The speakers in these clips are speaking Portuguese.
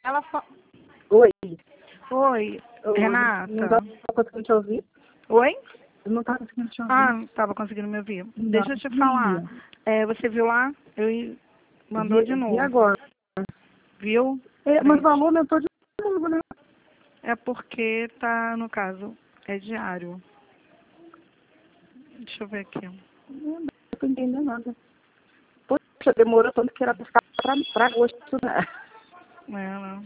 Ela Oi. Oi, Não Renata. estava conseguindo te ouvir? Oi? Eu não estava conseguindo te ouvir. Ah, não estava conseguindo me ouvir. Não, Deixa eu te falar. Você viu lá? Mandou de novo. E agora? Viu? Mas o valor aumentou de novo, né? É porque tá, no caso, é diário. Deixa eu ver aqui. Não estou entendendo nada. Poxa, demorou tanto que era para ficar para agosto, né? Ela.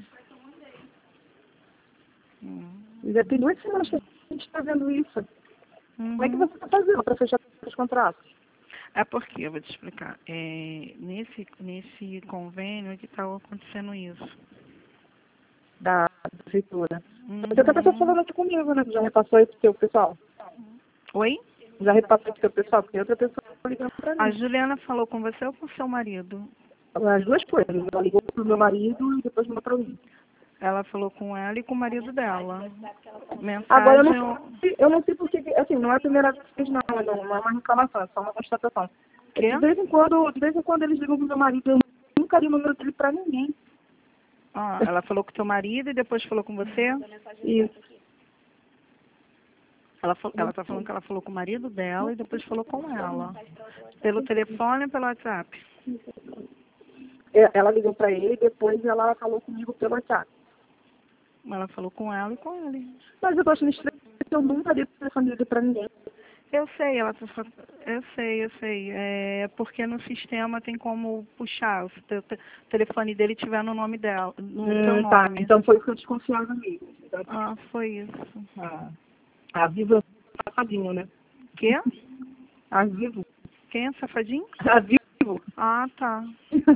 Já tem 2 semanas que a gente está vendo isso. Como é que você está fazendo para fechar os contratos? É porque, eu vou te explicar. Nesse convênio que está acontecendo isso. Da prefeitura. Mas outra pessoa falando aqui comigo, né? Já repassou aí pro seu pessoal? Oi? Já repassou pro seu pessoal? Porque outra pessoa ligando para A mim. Juliana falou com você ou com seu marido? As duas coisas. Ela ligou pro meu marido e depois mandou para mim. Ela falou com ela e com o marido dela. Agora, Mensagem. eu não sei porque, assim, não é a primeira vez, não é uma reclamação, é só uma constatação. Quê? De vez em quando eles ligam pro meu marido, eu nunca dei o número dele para ninguém. Ah, ela falou com teu marido e depois falou com você? Isso. Ela tá falando que ela falou com o marido dela e depois falou com ela. Pelo telefone ou pelo WhatsApp? Ela ligou para ele e depois ela falou comigo pelo WhatsApp. Ela falou com ela e com ele. Mas eu tô achando estranho que eu nunca dei o telefone dele para ninguém. Eu sei, eu sei. É porque no sistema tem como puxar. Se o telefone dele tiver no nome dela, no teu Tá, nome. então foi o que eu desconfiava mesmo. Então, Ah, foi isso. a Vivo é um safadinho, né? Quê? A Vivo. Quem é safadinho? A Vivo. Ah, tá.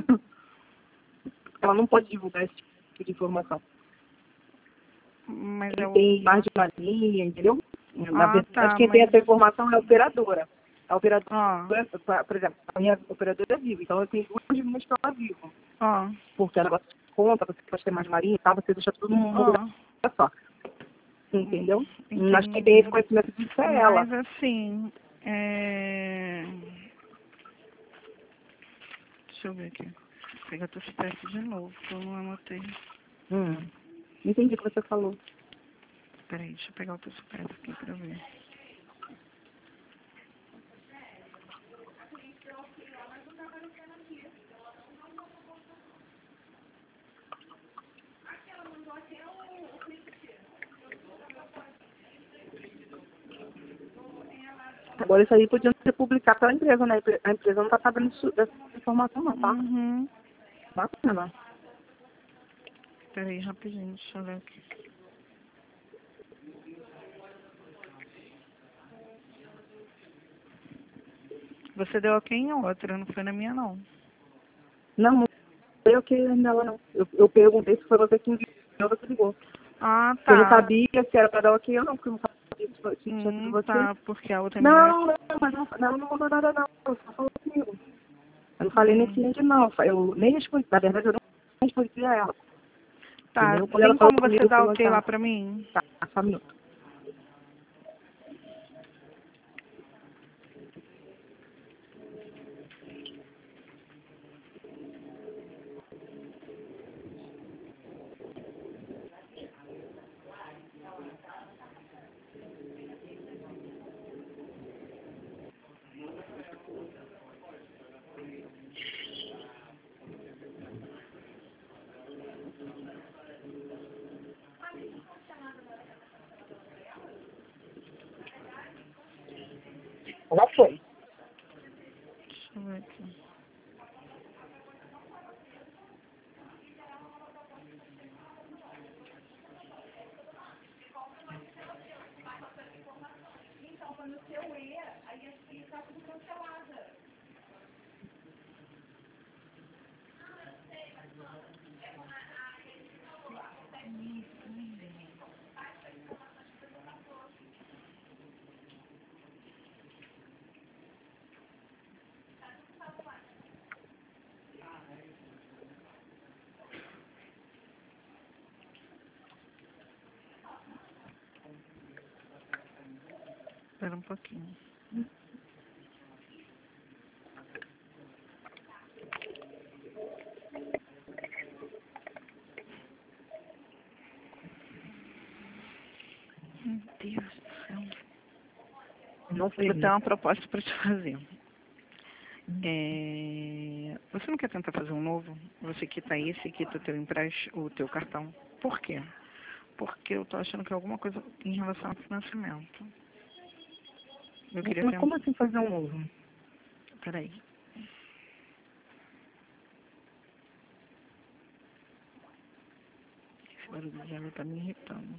Ela não pode divulgar esse tipo de informação. Mas Ele é o. tem mais de uma linha, entendeu? Na Ah, verdade, tá. quem tem Mas. essa informação é a operadora. A operadora, Ah, por exemplo, a minha operadora é Vivo, então eu tenho 2 linhas para Vivo. ah, Porque ela conta, você pode ter mais de uma linha e tal, você deixa tudo num lugar ah. só. Entendeu? Mas quem tem esse Entendi. conhecimento disso é ela. Mas assim. Deixa eu ver aqui. Vou pegar teu CPF de novo, que eu não anotei. Entendi o que você falou. Peraí, deixa eu pegar o teu CPF aqui pra ver. Agora isso aí podia ser publicado pela empresa, né? A empresa não está sabendo dessa informação não, tá? Uhum. Bacana. Peraí, rapidinho, deixa eu ver aqui. Você deu a quem outra, não foi na minha, não. Não foi eu que nela não. Eu perguntei se foi você que enviou, você ligou. Ah, Eu não tá. sabia se era para dar ok ou não, porque eu não sabia se tinha sido você. Tá, porque a outra menina... Não, mas ela não mandou nada não. Ela só falou comigo. Eu não falei nesse link não. Eu nem respondi. Na verdade, eu não respondi a ela. Tá, Entendeu? Quando ela tem falou como você comigo, dar falou, ok lá tá, pra mim? tá, só um minuto. Ela foi. Deixa eu ver aqui. Espera um pouquinho. Meu Deus do céu. Não foi Eu isso. tenho uma proposta para te fazer. Você não quer tentar fazer um novo? Você quita esse e quita o teu cartão. Por quê? Porque eu tô achando que é alguma coisa em relação ao financiamento. Eu queria Mas ter como assim fazer um novo? Peraí. Esse barulho de água tá me irritando.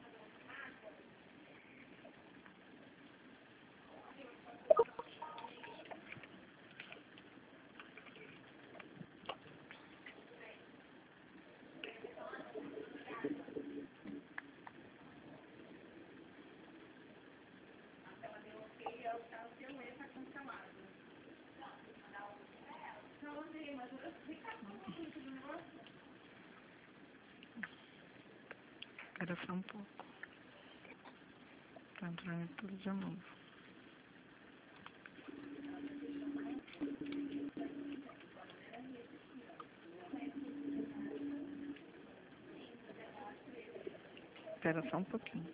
Espera só um pouco. Tá entrando tudo de novo. Espera só um pouquinho.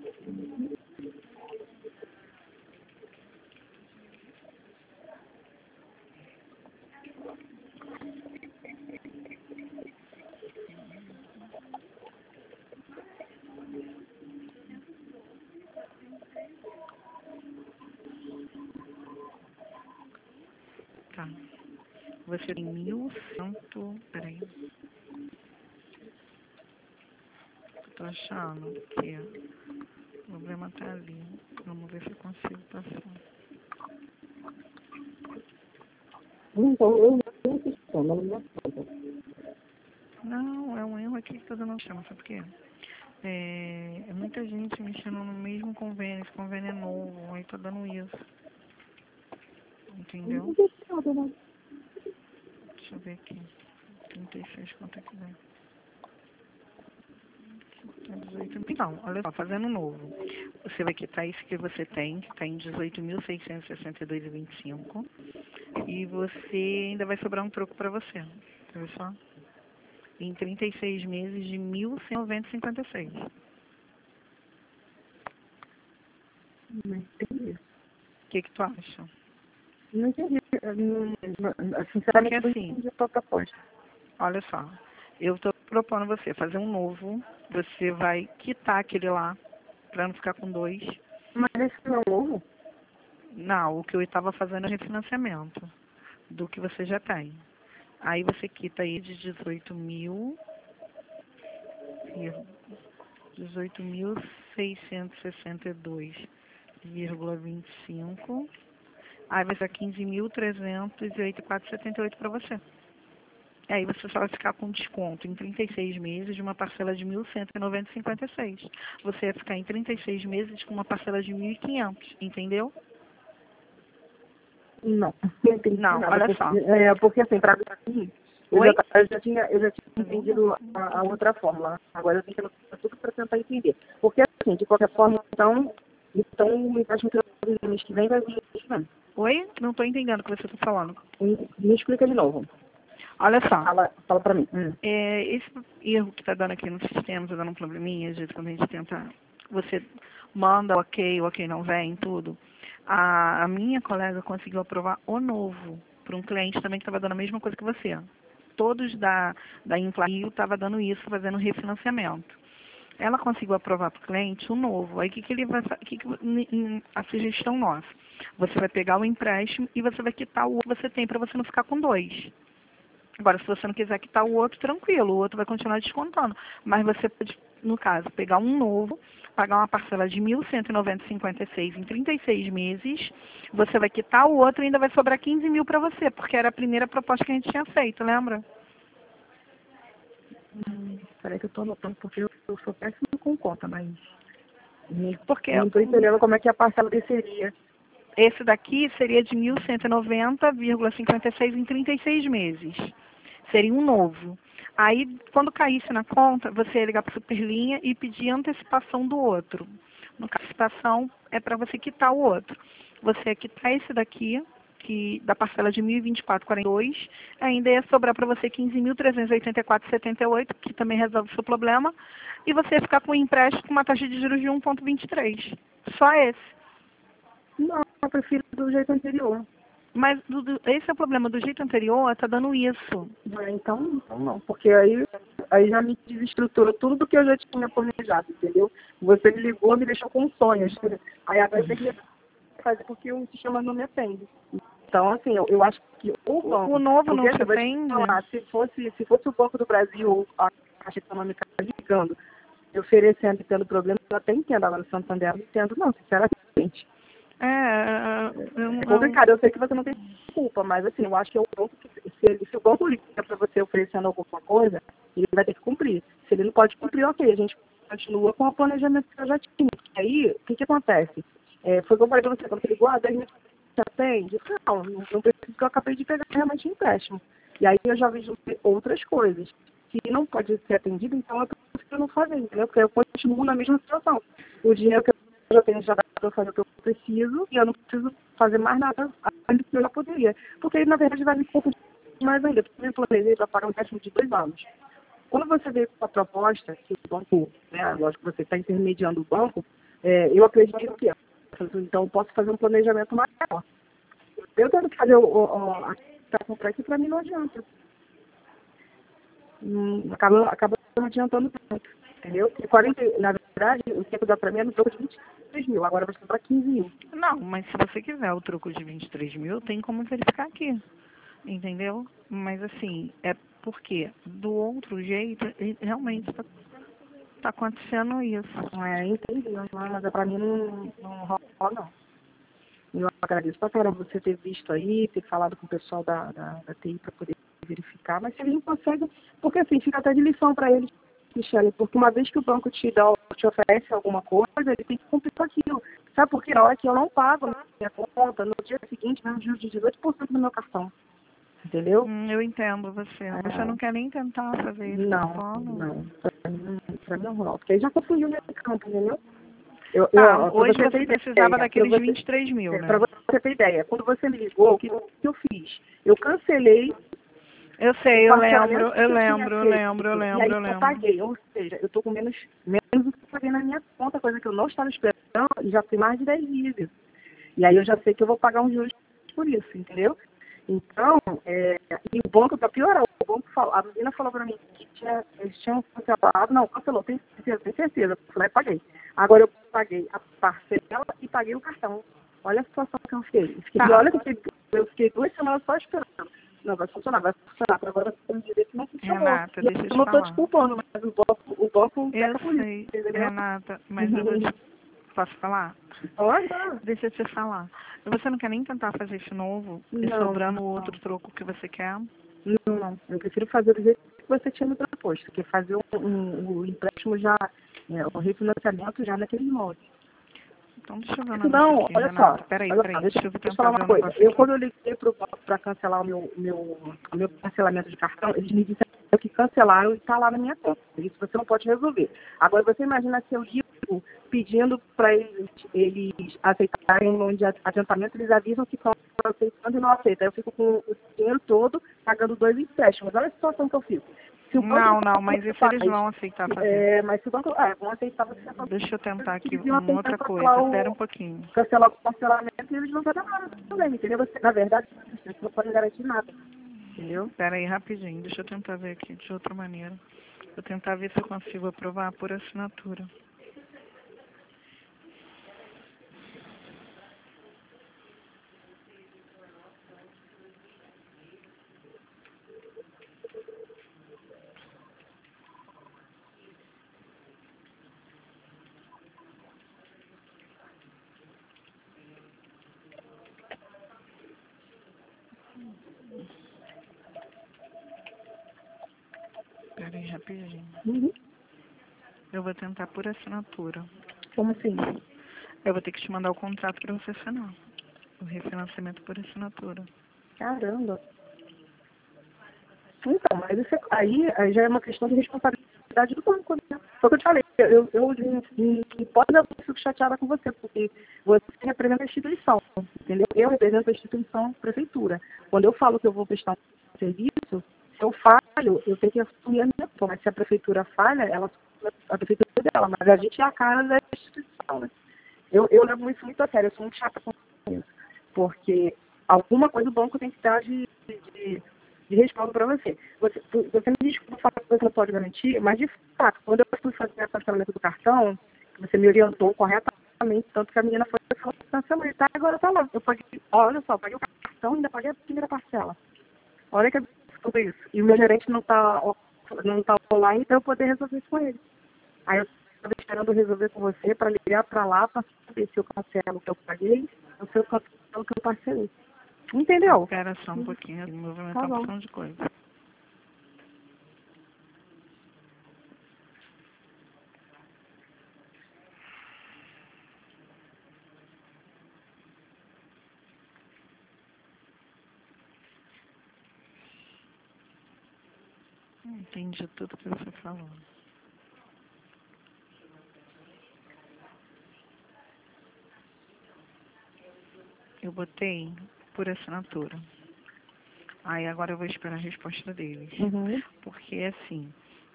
Tá. Você tem 1.100... Peraí. Tô achando que o problema tá ali. Vamos ver se eu consigo passar. Então, eu não sei se chama, não Não, é um erro aqui que tá dando chama, sabe por quê? É muita gente mexendo no mesmo convênio, esse convênio é novo, aí tá dando isso. Entendeu? sei. Deixa eu ver aqui. 36, quanto é que dá? Tá 18. Então, olha só, fazendo novo. Você vai quitar isso que você tem, que está em 18.662,25. E você ainda vai sobrar um troco para você. Olha só. Em 36 meses de 1.190,56. Não entendi. O que tu acha? Não entendi. Porque Sinceramente, não assim, entendi a tua proposta. olha só. Eu estou propondo você fazer um novo. Você vai quitar aquele lá, para não ficar com dois. Mas esse não é novo? Não, o que eu estava fazendo é refinanciamento do que você já tem. Aí você quita aí de 18.662,25. Aí vai ser 15.308,78 para você. Aí você só vai ficar com desconto em 36 meses de uma parcela de 1.190,56. Você vai ficar em 36 meses com uma parcela de 1.500, entendeu? Não, não entendi Não, nada. olha Porque, só. porque assim, para mim, Oi? eu já tinha entendido a outra fórmula. Agora eu tenho que anotar tudo para tentar entender. Porque assim, de qualquer forma, então o empréstimo que eu vou no mês que vem vai vir mês que vem. Oi? Não estou entendendo o que você está falando. Me explica de novo. Olha só. Fala para mim. Esse erro que está dando aqui no sistema, está dando um probleminha, às vezes quando a gente tenta, você manda o ok não vem, tudo. A minha colega conseguiu aprovar o novo para um cliente também que estava dando a mesma coisa que você. Todos da Impla Rio estavam dando isso, fazendo refinanciamento. Ela conseguiu aprovar para o cliente o novo. Aí o que ele vai fazer? A sugestão nossa. Você vai pegar o empréstimo e você vai quitar o outro que você tem para você não ficar com dois. Agora, se você não quiser quitar o outro, tranquilo, o outro vai continuar descontando. Mas você pode, no caso, pegar um novo, pagar uma parcela de 1.190,56 em 36 meses, você vai quitar o outro e ainda vai sobrar 15 mil para você, porque era a primeira proposta que a gente tinha feito, lembra? Peraí que eu tô anotando, porque eu sou péssima com conta, mas Porque não estou entendendo como é que a parcela desceria. esse daqui seria de 1.190,56 em 36 meses. Seria um novo. Aí, quando caísse na conta, você ia ligar para a Superlinha e pedir antecipação do outro. No caso, a antecipação é para você quitar o outro. Você ia quitar esse daqui, que da parcela de 1.024,42, ainda ia sobrar para você 15.384,78, que também resolve o seu problema, e você ia ficar com um empréstimo com uma taxa de juros de 1,23. Só esse. Não, eu prefiro do jeito anterior. Mas esse é o problema. Do jeito anterior, está dando isso. Então não, porque aí já me desestruturou tudo do que eu já tinha planejado, entendeu? Você me ligou, me deixou com sonhos. Aí agora eu tenho que fazer porque o sistema não me atende. Então, assim, eu acho que o novo não te atende? Se fosse o Banco do Brasil ou a Caixa Econômica ligando, oferecendo e tendo problema, eu até entendo. Agora, o Santander, eu não entendo, não, sinceramente. É complicado, eu sei que você não tem culpa, mas assim, eu acho que é o banco que, se o banco liga para você oferecendo alguma coisa, ele vai ter que cumprir. Se ele não pode cumprir, ok, a gente continua com o planejamento que eu já tinha. Aí, o que acontece? Foi o que eu falei para você, quando você ligou, 10 minutos você atende? Não preciso, porque eu acabei de pegar realmente um empréstimo. E aí eu já vejo outras coisas. Se não pode ser atendido, então eu preciso não fazer, entendeu? Porque eu continuo na mesma situação. O dinheiro que eu já tenho já dá para fazer o que eu preciso e eu não preciso fazer mais nada além do que eu já poderia. Porque aí, na verdade, vai me confundir mais ainda. Porque eu me planejei para pagar um empréstimo de 2 anos. Quando você vê com a proposta que o banco, né, lógico que você está intermediando o banco, eu acredito que então eu posso fazer um planejamento maior. Eu tento fazer a comprar aqui, para mim não adianta. Acaba não adiantando tanto, entendeu? Porque 40, na verdade, o tempo dá para mim é no troco de 23 mil, agora vai ser para 15 mil. Não, mas se você quiser o troco de 23 mil, tem como verificar aqui, entendeu? Mas assim, é porque do outro jeito, realmente está acontecendo isso. Entendi, mas para mim não rola, não. Eu agradeço pra caramba você ter visto aí, ter falado com o pessoal da TI para poder verificar, mas se eles não conseguem, porque assim, fica até de lição para eles, Michele, porque uma vez que o banco te oferece alguma coisa, ele tem que cumprir com aquilo. Sabe por quê? Na hora que eu não pago na minha conta, no dia seguinte, vem um juros de 18% no meu cartão. Entendeu? Eu entendo você. Você não quer nem tentar fazer isso? Não. Pra mim não rola. Porque aí já confundiu meu campo, entendeu? Hoje você precisava daqueles 23 mil, né? Para você ter ideia, quando você me ligou, o que eu fiz? Eu cancelei. Eu sei, eu lembro. E aí eu paguei, ou seja, eu tô com menos do que eu paguei na minha conta, coisa que eu não estava esperando, e já tem mais de 10 dias. E aí eu já sei que eu vou pagar uns juros por isso, entendeu? Então, e o banco, para piorar, a menina falou para mim que eles tinham cancelado, não, cancelou, tem certeza, eu falei, paguei. Agora eu paguei a parcela e paguei o cartão. Olha a situação que eu fiquei. E olha que eu fiquei 2 semanas só esperando. Não, vai funcionar. Agora você tem que dizer que não funcionou. Renata, deixa eu te falar. Eu não estou desculpando, mas o banco eu sei, Renata, mas eu vou te... Posso falar? Pode. Deixa eu te falar. Você não quer nem tentar fazer isso novo? E sobrando o outro troco que você quer? Não. Eu prefiro fazer do jeito que você tinha me proposto, que é fazer o empréstimo já, o refinanciamento já naquele molde. Então deixa eu ver um negócio aqui, olha Renata. só. Peraí, Deixa eu tentar falar ver uma um coisa. negócio aqui. Quando eu liguei para cancelar o meu parcelamento de cartão, eles me disseram que cancelaram e está lá na minha conta. Isso você não pode resolver. Agora, você imagina se eu ligo pedindo para eles aceitarem um de adiantamento, eles avisam que estão aceitando e não aceitam. Aí eu fico com o dinheiro todo pagando 2 empréstimos. Olha a situação que eu fico. Não, mas isso eles vão aceitar fazer. Mas se o banco vão aceitar você. Deixa eu tentar aqui uma outra coisa. Espera um pouquinho. Cancelar o parcelamento e eles não vão dar nada também, entendeu? Na verdade, vocês não podem garantir nada, entendeu? Espera aí, rapidinho. Deixa eu tentar ver aqui de outra maneira. Vou tentar ver se eu consigo aprovar por assinatura. Espera aí, rapidinho. Eu vou tentar por assinatura. Como assim? Eu vou ter que te mandar o contrato para você assinar. O refinanciamento por assinatura. Caramba. Então, mas isso aí já é uma questão de responsabilidade do banco, né? Foi o que eu te falei. Eu pode eu fico chateada com você, porque você representa a instituição, entendeu? entendeu? Eu represento a instituição prefeitura. Quando eu falo que eu vou prestar um serviço, se eu falho, eu tenho que assumir a minha culpa. Mas se a prefeitura falha, ela a prefeitura é dela, mas a gente é a cara da instituição, né? Eu levo isso muito a sério, eu sou muito chata com isso, porque alguma coisa o banco tem que dar de respaldo para você. Você me desculpa falar que você não pode garantir, mas de fato, quando eu fui fazer o cancelamento do cartão, você me orientou corretamente, tanto que a menina foi cancelar, tá, agora tá lá. Eu paguei, olha só, paguei o cartão e ainda paguei a primeira parcela. Olha que absurdo isso. E o meu gerente não tá online para eu poder resolver isso com ele. Aí eu estava esperando resolver com você para ligar para lá para saber se eu cancelo o que eu paguei ou se eu cancelo o que eu parcelei. Entendeu? Espera só um pouquinho, movimentar uma opção de coisa. Entendi tudo que você falou. Eu botei por assinatura. Aí agora eu vou esperar a resposta deles. Porque, assim,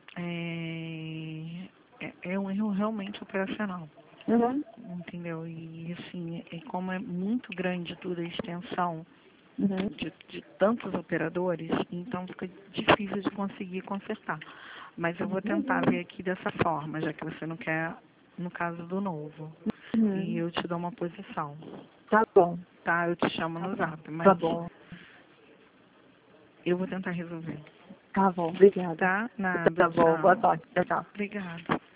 é um erro realmente operacional. Entendeu? E, assim, como é muito grande toda a extensão de tantos operadores, então fica difícil de conseguir consertar. Mas eu vou tentar ver aqui dessa forma, já que você não quer, no caso do novo. E eu te dou uma posição. Tá bom. Tá? Eu te chamo no zap. Mas Tá bom. eu vou tentar resolver. Tá bom, obrigada. Tá? Nada. Tá bom, boa sorte. Tchau, tchau. Obrigada.